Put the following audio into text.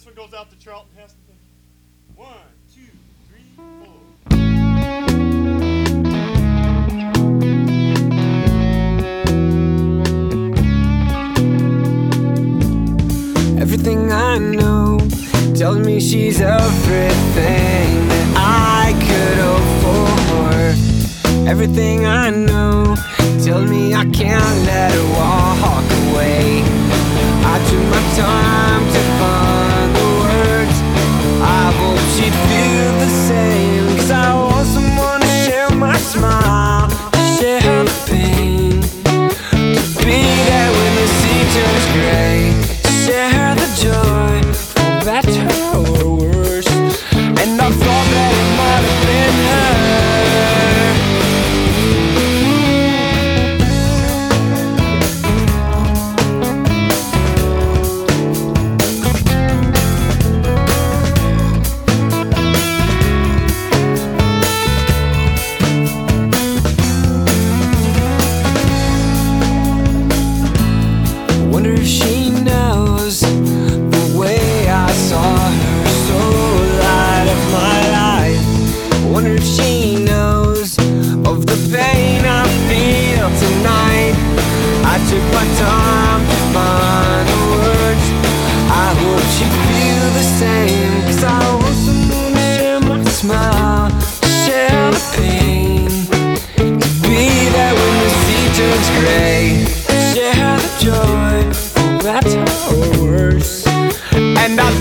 This one goes out to Charlton Heston. 1, 2, 3, 4. Everything I know tells me she's everything that I could hope for. Everything I know tells me I can't let her walk away. I took my time to find the words. I hope she'd feel the same, 'cause I want someone to share my smile, share the pain, to be there when the sea turns gray, share the joy, for better or worse. And I thought that it might have been her. Wonder if she knows the way I saw her so light of my life. Wonder if she knows of the pain I feel tonight. I took my time to find the words. I hope she feel the same, 'cause I want someone to share my smile, share the pain, to be there when the sea turns gray, share the joy, better or worse. And I